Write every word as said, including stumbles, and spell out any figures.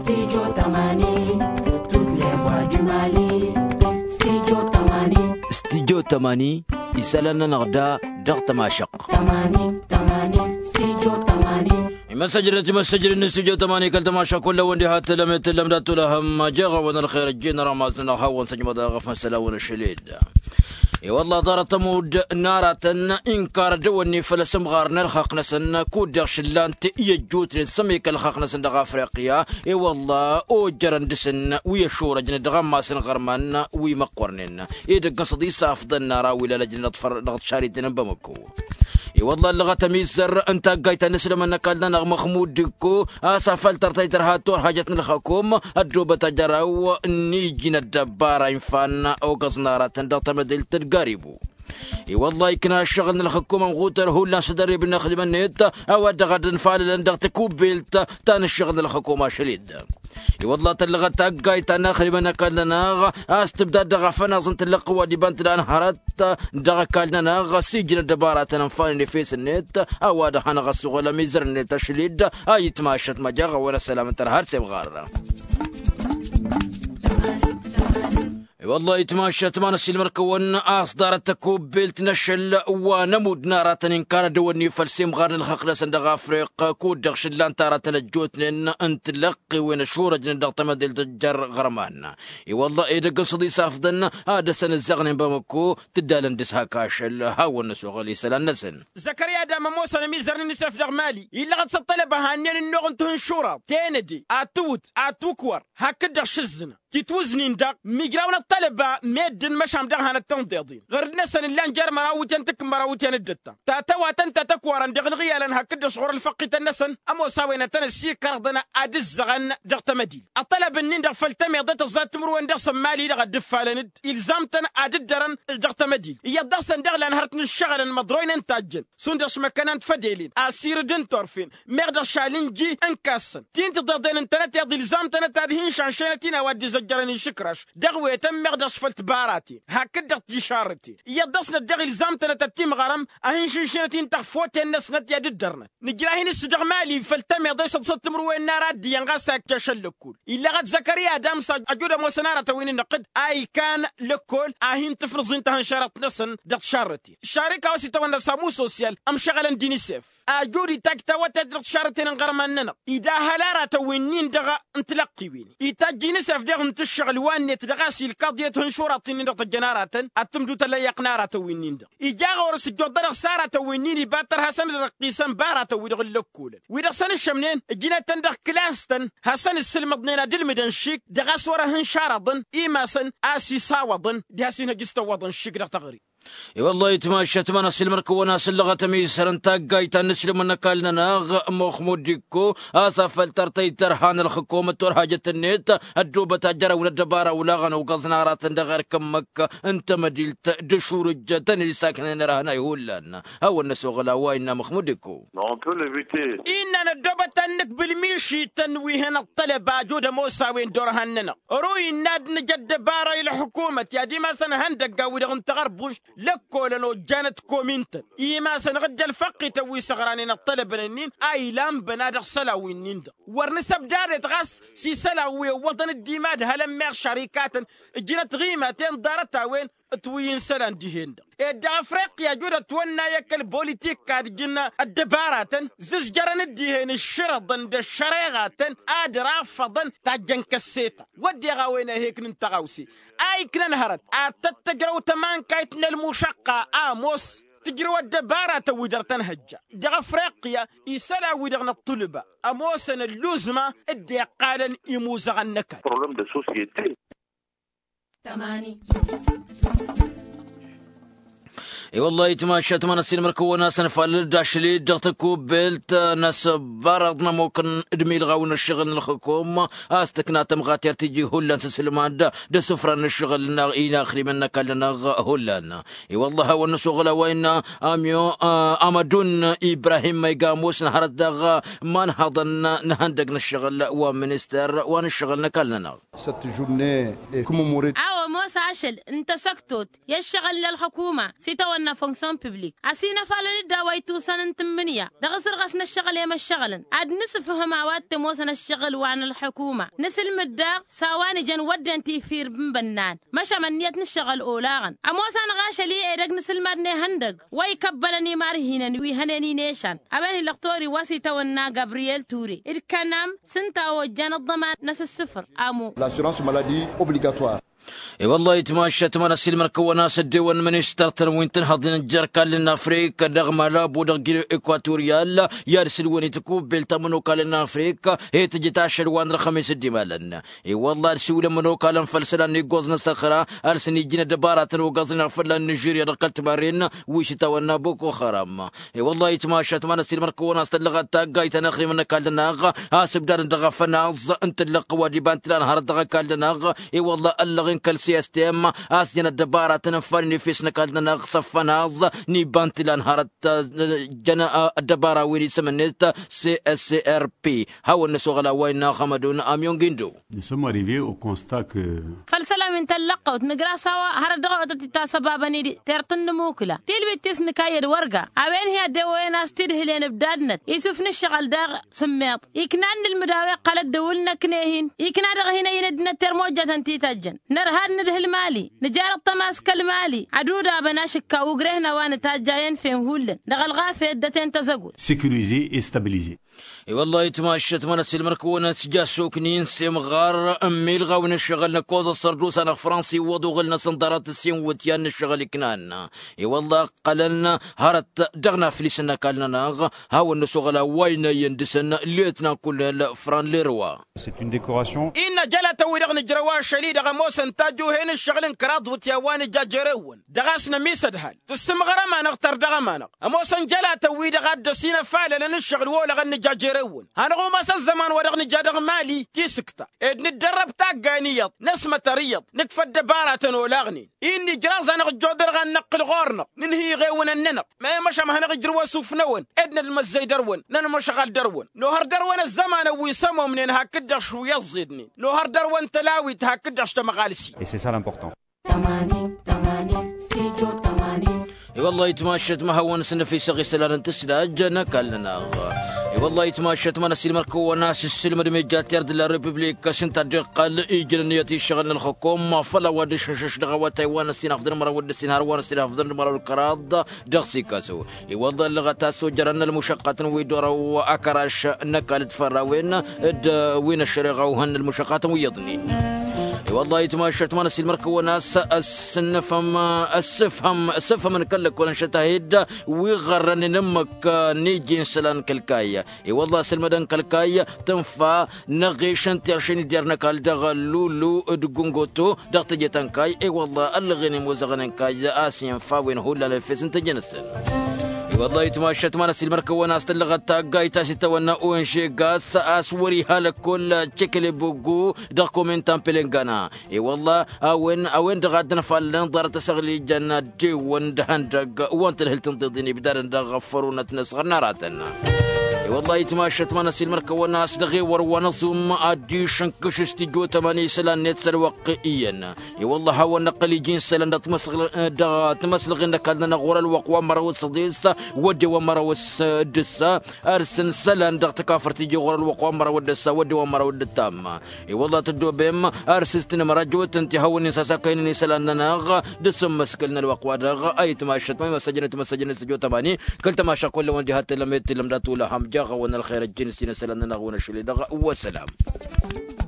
Studio Tamani, toutes les voix du Mali. Studio Tamani, Studio Tamani, يسألنا نغدا ضغط ما شق. Tamani, Tamani, Studio Tamani. مسجل مسجل الاستوديو تمانية كل تماشى كل وندي هات لم تلم دات لهم جغا ون الخير الجين رمازنا هون سجم ضاغف مسلا ون الشليد اي والله دارت مود نارة انكار دوني فلسم غارنا الخاق نسن كود شلان يجوت نسمي كالخاق نسن دغ افريقيا اي والله او جرندسن ويا شورا جن دغما سن غرمان وي مقورنن اي دق صدي صافد النار ولا لجنه فر ضغط شاريتنا بمكو اي والله اللغه تميزر انت قايت نسلم انك قالنا مخمود دكو اسفل ترتيتر هاتور حاجتنا الحكوم الدوبه تجراو نيجي الدبار انفان او قصناره تندط مدل تقاربو اي والله يكنا الشغل الحكومه مغوتر هو لا صدري بنخدم النت او غد نفعل لندغ تكوبيلت تان الشغل الحكومه شليد اي والله تلغى تاقاي تناخرب انا كلنا استبدا دغ فنا زنت اللقوه دي بنت الان هرت دغ كلنا غ سجن دبارات نفاني في النت او هذا انا غسو ولا ميزر النت شليد اي تماشت مجاغ ولا سلام ترهر سبغار والله يتماشى تمان السلمر كون أصدار التكوب بيلت نشل ونمود نارة إن كان دوني فلسيم غار الخقلة صندوق أفريق كود دخشلان تارة الجوت لأن أنت لقي وين شورة جن دغت مدل تجر غرمان اي والله إذا قصدي صافدن هذا سن الزغن بمكو تدالن دسها كاشل هاو النسو غلي سلان نسن زكريا دا مموسى ميزرني نسف دغمالي إلا قد سطلبها أنني النوغن تهن شورة تيندي أتوت أتوكور هكذا شزنا تتوزنين دا ميجراونا الطلبة ميدن مشام دا هانا التنضيضين غير نسان اللي انجار مراوتين تك مراوتين الدتا تاتوا تنتا تكوارا دغن غيالا هكذا شعور الفقي تنسن أمو ساوينا تنسي كاردنا أدز غن دغت مديل الطلب النين دغ فلتمي ضد الزات مروان دغ سمالي دغ الدفالند إلزامتنا أددرن دغت مديل يدغسن دغ لانهرتن الشغل مضروين انتاجن سندش مكانان تفديلين أسير دين تورفين مغدا شالنجي انكاسن تين تضدين انترنت يضي إلزامتنا تادهين شانشينتين أودي زجرني شكرش دغوي تم مغدش فلت باراتي هكذا تجارتي يدصنا دغ إلزامتنا تتيم غرم أهين شانشينتين تخفوت الناس نت يددرنا نجراهين السدغمالي فلتم يضي صد مروين نارات دي ينغاسك تشلكول إلا غد زكريا دامس أجود موسنارة توين النقد أي كان لكل أهين تفرض انتهن شرط نسن دغ شارتي الشاركة وسيتوانا سامو سوسيال أم شغلا دينيسيف أجوري تاكتا وتدغ شارتين غرماننا إذا هلارة توينين دغ انتلقي وين إتاجيني سيف دغ انتشغل وان تدغاسي القضية هنشورة تنين دغ الجنارات أتمدو تلا يقنارة توينين دغ إجا غورس الجودر سارة توينين باتر حسن دغ قيسان بارة تويدغ اللوكول وإذا سن الشمنين جينا تندغ كلاستن حسن السلم ضنينا دل مدن شيك دغاس ورا هنشارضن إيما سن آسي ساوضن دهاسينا جستا وضن شيك دغ تغري اي والله يتماشى تمانا سلمر كونا سلغة تميسر انتا قايتا نسلم انكالنا ناغ مخمود ديكو اسفل ترتي ترحان الحكومة تور حاجة النت الدوبة تجرى وندبارة ولاغن وقزنارات دغير كمك انت مديلت دشور الجتن اللي ساكنين راهنا يهولان هو الناس غلاوا إنا مخمود ديكو إننا الدوبة تنك بالميشي تنويهنا الطلبة جودة موسى وين دورهننا روي ناد نجد بارة الحكومة يا دي ما سنهندق قاوي دغن تغربوش لكو لنو جانت كومينتن إيما سنغد الفقي توي سغرانين الطلب لنين أي لام بنادق سلاوي نيندا ورنسب جارت غاس سي سلاوي وطن الديماد هلم ميغ شركات جنت غيمتين دارتها وين توين سلان ديهندا إدا أفريقيا جودة تونا يكل بوليتيك كاد جنا الدبارات زز جرن الديهن الشرطن دا الشريغاتن آدرا فضن تاجن كسيتا ودي غاوينا هيك ننتغوسي أي كنا هرت أتتجرو تمان كايتنا المشقة آموس تجروا الدبارة ودر تنهجة دغ أفريقيا يسلا ودرنا الطلبة أموسن اللوزمة إدي قالا يموزغ النكد تماني اي والله يتماشى تمانا السينما كونا سنفعل داشلي دغتكو بيلت ناس بارضنا ممكن ادمي الغاون الشغل الحكومة استكنا تمغات يرتجي هولان سلمان دا دا سفران الشغل ناغينا اخري منا كالنا هولان اي والله هو النسوغلا وين اميو امدون ابراهيم ميقاموس نهارت داغ ما نهضن نهندقنا الشغل ومنستر وان الشغل نكالنا Cette journée est commémorée. awa أموس عشل انت سكتوت يشغل للحكومة سيتونا فونكسيون بيبليك عسينا فعلا الدوايتو سنة تمنية دغسر غسنا الشغل يا الشغل عاد نسفهم عواد تموسنا الشغل وعن الحكومة نسل مداغ ساواني جن ودن تيفير بنبنان مشا من نيت نشغل أولاغن أموس أنا غاشلي إيرق نسل مدني هندق ويكبلني مارهينا ويهنني نيشان أبالي لقطوري واسيتونا غابرييل توري إركانام سنتا وجان الضمان نس الصفر أمو l'assurance maladie obligatoire. اي والله يتماشى تمانا سلم الكونا سديون من يسترتن وين تنهض نجركا لنا افريكا دغما لابو دغ اكواتوريال يرسل وين تكوب بلتمنو كالنا افريكا هي تجي تاشر وان رخميس ديمالن اي والله رسول منو كالن فلسلا نيغوز نسخرا ارسني جينا دبارات وغزنا فلا نيجيريا دقلت بارين ويش تونا بوكو خرام اي والله يتماشى تمانا سلم الكونا استلغت تاغاي تنخري من كالنا غا حاسب دار دغفنا انت اللقوا دي بانتلان هرد دغ كالنا غا اي والله اللغ كل سيستم أسجن الدبارة تنفرني في سنكالنا نغصف ناز نيبانتلان هارت جنا الدبارة ويني سمنت سي اس سي ار بي هاو النسوغلا وين خمدون أميون جندو. Nous sommes arrivés au constat que فالسلام من تلقوا نقرا سوا هردغوا تتا سبابني ترتن موكلا تلبي تسن كايد ورقه اوين هي دوينا استدهلين بدادنت يسوفن الشغل داغ سميط يكنان المداوي قال دولنا كنيهين يكنا دغ هنا يندنا ترموجه تيتاجن نرهاد ندهل مالي نجار الطماس كالمالي عدودا بناشكا وقرهنا وان تاجاين فين هولن دغ الغافه دتين تزقوا sécurisé et stabilisé. اي والله يتماشى تمانا سلمركونا سجاسوك نينسي مغار امي الغاون الشغل كوز السردوس انا فرنسي وضوغلنا صندرات السين وتيان الشغل كنان اي والله قالنا هرت دغنا فليسنا كالنا ناغ هاو النسوغلا وين يندسنا ليتنا كل فران ليروا. C'est une décoration. إن جلت ورغن جروا شليد غموس انتاجو هين الشغل انكراد وتيوان جاجرون دغاسنا ميسد هال تسمغرا ما نختار دغمانا اموس جلت ويدغاد دسينا فعلا لن الشغل ولا غن جاجرون هنغو مسا الزمان ورغن جادغ مالي كيسكتا ندرب تاقانيض نسمة ريض نكفى دبارة ولاغني إني جرازا نغجودر غن نقل غورنق ننهي غيون الننق ما مشا ما هنغجروا سوفنون ادنا المزي درون نن مشغل درون نهر درون الزمان ويسمو منين هكذا شو يزيدني نهر درون تلاوي هكذا شتمغالسي. Et c'est ça l'important. تمانين تمانين ستيجو تمانين. اي والله يتماشى ما هون سن في سغي سلان تسلاج نكلنا اي والله يتماشى ما سلم الكو ناس السلم دمجات يرد الريبوبليك سنت قال اجرنيتي شغل الحكومه فلا ود شش دغوا تايوان سين افضل مره ود سين هروان سين افضل مره القراض دغسي كاسو اي والله لغتا سجرن المشقات ويدور واكراش نكالت فراوين وين الشريغه وهن المشقات ويضني والله يتماشى تمانا سلمرك وناس السنفهم السفهم السفهم من كلك ولا شتاهيد ويغرن نمك نيجي نسلان كلكاية اي والله سلمدان كلكاية تنفع نغيشن تيرشين ديرنا كال دغلولو دغونغوتو دغت جيتان كاي اي والله الغني موزغنن كاي اسيان فاوين هولا لفيسن تجنسن والله يتماشى تمانا سلمرك وناس تلغت تاقاي تاسي تونا اون شي غاس اسوري هالك كل تشكل بوغو دوكومنتان بلنغانا اي والله اوين اوين دغادنا فالن دار تسغلي جنة دي وان دهان دغ وانت الهلتن تضيني بدار دغفرونا تنصغرنا راتنا اي والله يتماشى تمانا سلمرك وناس دغي ورونصوم ادي شنكش استيجو تماني سلان نتسر وقئيا اي والله هو نقلي جين سلان تمسغ دغ تمسلغ انك لنا غور الوقوى مروس صديس ودي ومروس دسا ارسن سلان دغ تكافر تيجي غور الوقوى مروس دسا ودي ومروس التام اي والله تدو بهم ارسستن مراجوت انت هوني ساساكين سلان ناغ دسم مسكلنا الوقوى دغ اي تماشى تمام مسجن تمسجن استيجو تماني كل تماشى كل وجهات لم يتلم داتو لهم جاغ ون الخير الجنسي نسلنا نغون شلي دغ والسلام.